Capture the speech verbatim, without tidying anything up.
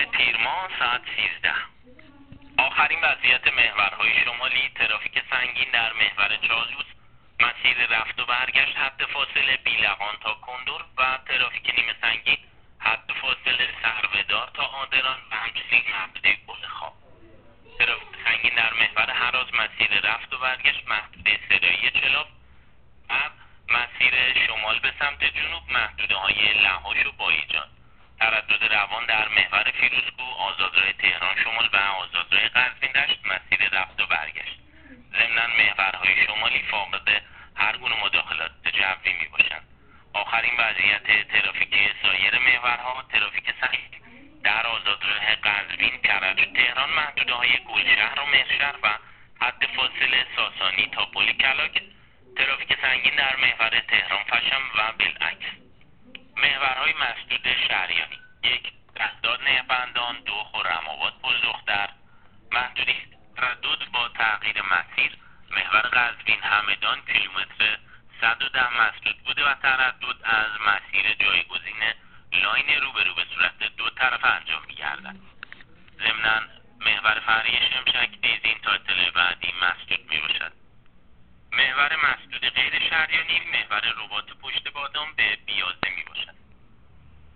تیر ماه ساعت سیزده. آخرین وضعیت محورهای شمالی: ترافیک سنگین در محور چالوس، مسیر رفت و برگشت حد فاصله بیلقان تا کندر و ترافیک نیمه سنگین حد فاصله سرودار تا آدران و همچنین محدوده گل خواب. ترافیک سنگین در محور هراز، مسیر رفت و برگشت محدوده سرایی چلاف و مسیر شمال به سمت جنوب محدوده های لهاش و بایجان. تردد روان در محور فیروزکو، آزادراه تهران شمال و آزادراه قزوین دشت، مسیر رفت و برگشت. ضمناً محورهای شمالی فاقد هر گونه مداخلات جوی می باشند. آخرین وضعیت ترافیکی سایر محورها: ترافیک سنگین در آزادراه قزوین، کرج، تهران، محدوده های گلشهر و مهرشهر و حد فاصله ساسانی تا پل کلاک. ترافیک سنگین در محور تهران فشم و بالعکس. محورهای مسدود شهریانی: یک، رهداد نهبندان. دو، خرم‌آباد پل دختر. محدودی تردد با تغییر مسیر: محور قزوین همدان کیلومتر صد و ده مسدود بوده و تردد از مسیر جایگزین لاین روبرو به صورت دو طرفه انجام می‌گردد. ضمناً محور فرعی شمشک دیزین تا اطلاع بعدی مسدود می‌باشد. محور مسدود غیر شهریانی: محور رباط پشت بادام به